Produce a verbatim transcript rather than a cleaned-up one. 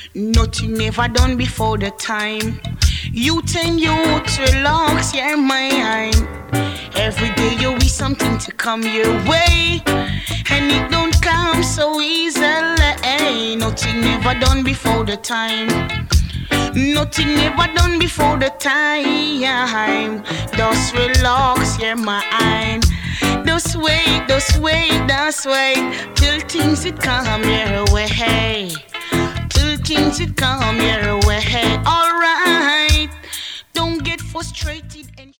Nothing never done before the time. Youth and youth, relax your mind. Every day you wish something to come your way, and it don't come so easily. Nothing never done before the time. Nothing never done before the time. Just relax your mind. Just wait, just wait, just wait till things it come your way. Till things it come your way. Alright, don't get frustrated and